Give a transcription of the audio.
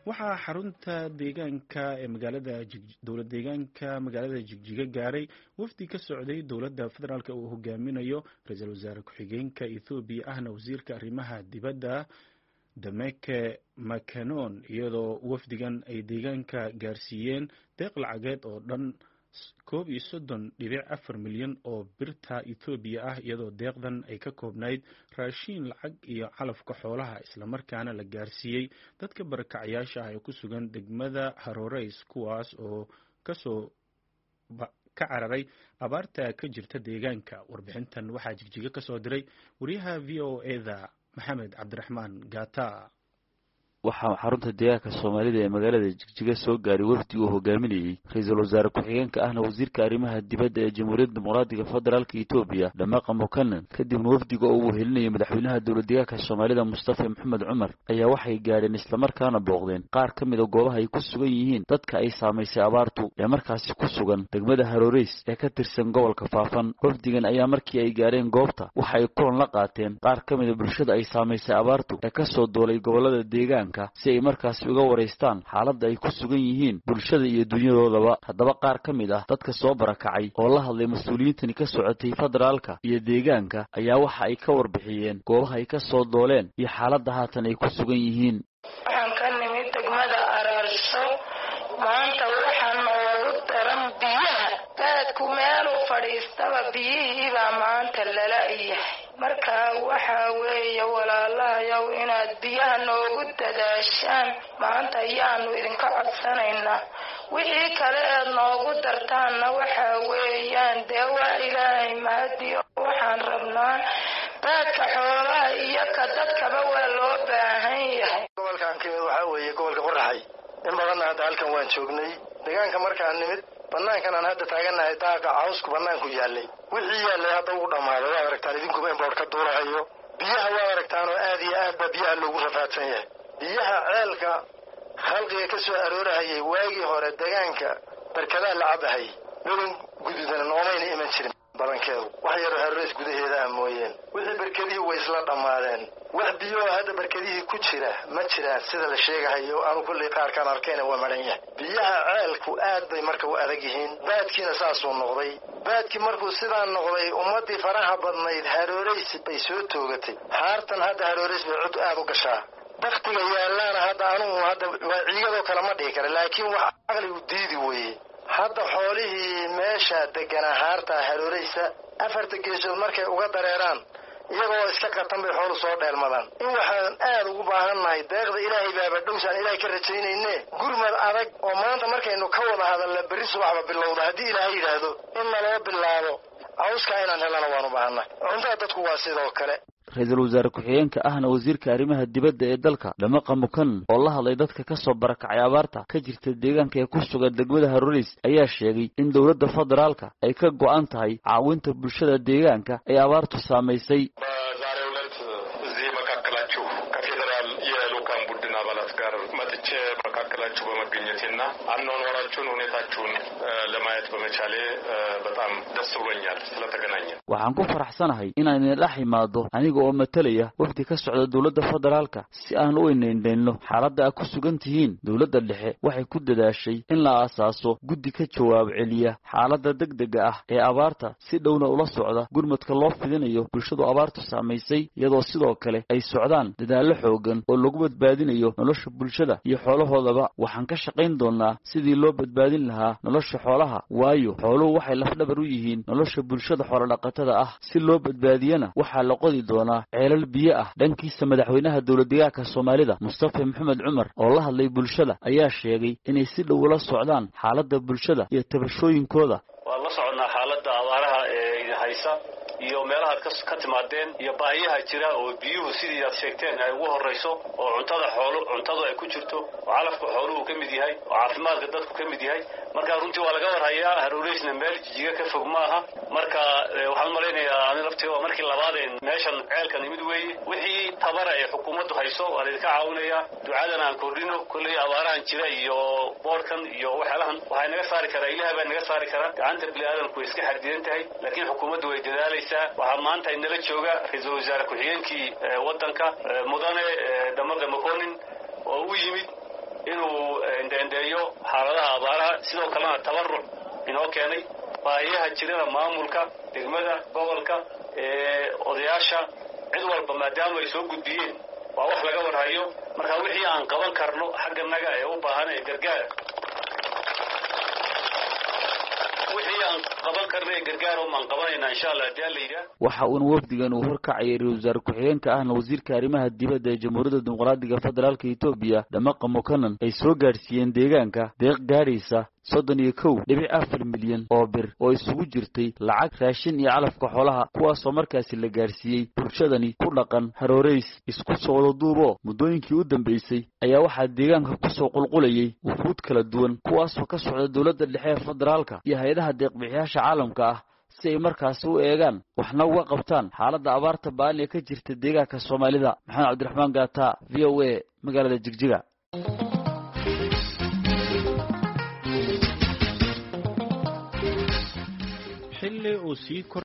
waxaa xarunta deegaanka ee magaalada dowlad deegaanka magaalada Jigjiga gaaray wafdi ka socday dowladda federaalka uu hogaaminayo ra'iisul wasaare ku-xigeenka Ethiopia ahna wasiirka arrimaha dibadda Demeke Mekonnen iyadoo wafdigan ay deegaanka gaarsiiyeen deeq lacageed oo dhan 31.4 milyan oo birta Ethiopia ah iyadoo deeqdan ay ka koobnayd raashin lacag iyo calafka xoolaha isla markaana la gaarsiiyay dadka barakacayaasha ah ee ku sugan degmada Haroreys kuwaas oo ka cararay abaarta ka jirta deegaanka. Warbixintan waxaa Jigjiga ka soo diray wariyaha VOA-da Maxamed Cabdiraxmaan Gata. waxaa xarunta deegaanka Soomaalida ee magaalada Jigjiga soo gaaray wafdi uu hogaaminayay ra'iisul wasaare ku-xigeenka ahna wasiirka arrimaha dibadda ee Jamhuuriyadda Dimuqraadiga Federaalka Ethiopia Demeke Mekonnen. kadibna wafdiga oo uu helinayay madaxweynaha dowlad deegaanka Soomaalida Mustafa Maxamed Cumar ayaa waxay gaareen isla markaana booqdeen qaar ka mid ah goobaha ay ku sugan yihiin dadka ay saameysay abaartu ee markaasi ku sugan degmada Haroreys ee ka tirsan gobolka Faafan. wafdigan ayaa markii ay gaareen goobta waxa ay kulan la qaateen qaar ka mid ah bulshada ay saameysay abaartu ee ka soo doolay gobolada deegaanka si ay markaasi uga wareystaan xaaladda ay ku sugan yihiin bulshada iyo dunyadoodaba. haddaba qaar ka mid ah dadka soo barakacay oo la hadlay mas'uuliyiintani ka socotay federaalka iyo deegaanka ayaa waxa ay ka warbixiyeen goobaha ay ka soo dooleen iyo xaaladda haatan ay ku sugan yihiin. waxaan ka nimid degmada Ararso maanta waxaan noogu daran biyaha dadku meel u fadhiistaba biyihii baa maanta lala yahay marka waxa weeye walaalahayow inaad biyaha noogu dadaashaan maanta ayaanu idinka codsanaynaa. wixii kale aad noogu dartaanna waxa weeyaan dee waa ilaahay mahadiyo waxaan rabnaa dadka xoolaha iyo ka dadkaba waa loo baahan yahay. gobolkan kale waxa weeye gobolka Qoraxay in badan hadda halkan waan joognay deegaanka markaan nimid banaankan aan hadda taaganahay daaqa cawsku banaanku yaalay wixii yaalay hadda uu dhamaaday waa aragtaan idinku in boor ka duulahayo biyaha waa aragtaan oo aad iyo aad biyaha loogu rafaadsan yahay. biyaha ceelka khalqiga ka soo aroorahayay waagii hore deegaanka barkada la cabahay loogan gududan noomayna iman jirin badankeedu wax yar Haroreys gudaheeda mooyeen wixii barkadii way isla dhamaadeen wax biyo hadda barkadii ku jira ma jiraan sida la sheegayo aan kulli qaar kan arkayna waa maran yahay. biyaha ceelku aad bay marka u adag yihiin baadkiina saas uu noqday baadkii markuu sidaan noqday ummadii faraha badnayd Haroreys bay soo toogatay haartan hadda Haroreys bay cod aad u gashaa waqtiga yaalana hadda aanu hadda ciidado kala ma dhigi kara laakiin wax aqli u diidi weeye. hadda xoolihii meesha degan haarta Haroreys afarta geesood markay uga dareeraan iyagoo iska qatan bay xoolo soo dheelmadaan. in waxaan aad ugu baahanahay deeqda ilaahay baaba dhowsaan ilaahay ka rajaynayne gurmad adag oo maanta markaynu ka wada hadalna berri subaxba bilowda haddii ilaahay yiraahdo in loo bilaabo cawska inaan helana waan u baahanahay. cuntada dadku waa sidoo kale. ra'iisul wasaare ku-xigeenka ahna wasiirka arrimaha dibadda ee dalka Demeke Mekonnen oo la hadlay dadka ka soo barakacay abaarta ka jirta deegaanka ee ku sugan degmada Haroreys ayaa sheegay in dowladda federaalka ay ka go'an tahay caawinta bulshada deegaanka ee abaartu saameysay. መካከላችሁ በመገኘቴና አኗኗራችሁን ሁኔታችሁን ለማየት በመቻሌ በጣም ደስ ብሎኛል ስለተገናኘን። waxaan ku faraxsanahay inaan idin dhex imaado aniga oo matalaya wafdi ka socda dowladda federaalka si aan u weyneynayno xaaladda ay ku sugan tihiin. dowladda dhexe waxay ku dadaashay in la aasaaso guddi ka jawaab celiya xaaladda degdega ah ee abaarta si dhowna ula socda gurmadka loo fidinayo bulshadu abaartu saameysay iyadoo sidoo kale ay socdaan dadaallo xoogan oo lagu badbaadinayo nolosha bulshada iyo xoolahoodaba. waxaan ka shaqayn doonaa sidii loo badbaadin lahaa nolosha xoolaha waayo xooluhu waxay lafdhabar u yihiin nolosha bulshada xoolo-dhaqatada ah. si loo badbaadiyana waxaa la qodi doonaa ceelal biyo ah. dhankiisa madaxweynaha dowlad deegaanka Soomaalida Mustafa Maxamed Cumar oo la hadlay bulshada ayaa sheegay inay si dhow ula socdaan xaaladda bulshada iyo tabashooyinkooda. waa la soconnaa xaaladda abaaraha ee haysa iyo meelaha ka timaadeen iyo baahiyaha jira oo biyuhu sidii aad sheegteen ay ugu horeyso oo cuntadu ay ku jirto oo calafka xooluhu ka mid yahay oo caafimaadka dadku ka mid yahay. marka runtii waa laga warhayaa Haroreysna meel Jigjiga ka fog maaha. marka waxaan malaynayaa aan laftiyo markii labaad ee meeshan ceelkan imid weeye wixii tabara ee xukuumaddu hayso waa idinka caawinaya ducadan aan kordhino kulli abaarahan jira iyo boorkan iyo waxyaalahan waxay naga saari karaa ilaahay baa naga saari karaa gacanta bini'aadamku iska xadidan tahay laakiin xukuumaddu way dadaalaysaa. waxaa maanta inala jooga ra'iisul wasaare ku-xigeenkii wadanka mudane Demeke Mekonnen oo u yimid inuu indeendeeyo xaaladaha abaaraha sidoo kalena tabarruc inoo keenay baahiyaha jirana maamulka degmada gobolka odayaasha cid walba maadaama ay soo gudbiyeen waa wax laga warhayo marka wixii aan qaban karno xagganaga ee u baahan ee gargaar waxa uuna wafdigan uu horkacayay ra-iisul wasaare ku-xigeenka ahna wasiirka arrimaha dibadda ee jamhuuriyadda dimuqraadiga federaalka etoobiya dhamaqa mukanan ay soo gaadhsiiyeen deegaanka deeq gaadhaysa 31.4 milyan oo bir oo isugu jirtay lacag raashin iyo calafka xoolaha kuwaasoo markaasi la gaadhsiiyey bulshadani ku dhaqan harooreys isku soo wada duubo muddooyinkii u dambeysay ayaa waxaa deegaanka kusoo qulqulayay wufuud kala duwan kuwaasoo ka socda dowladda dhexe ee federaalka iyo hay-adaha deeqbixiyaasha caalamka ah si ay markaasi u eegaan waxna uga qabtaan xaaladda abaarta ba'an ee ka jirta deegaanka soomaalida. maxamed cabdiraxmaan gaata v o a magaalada jigjiga. xilli uu sii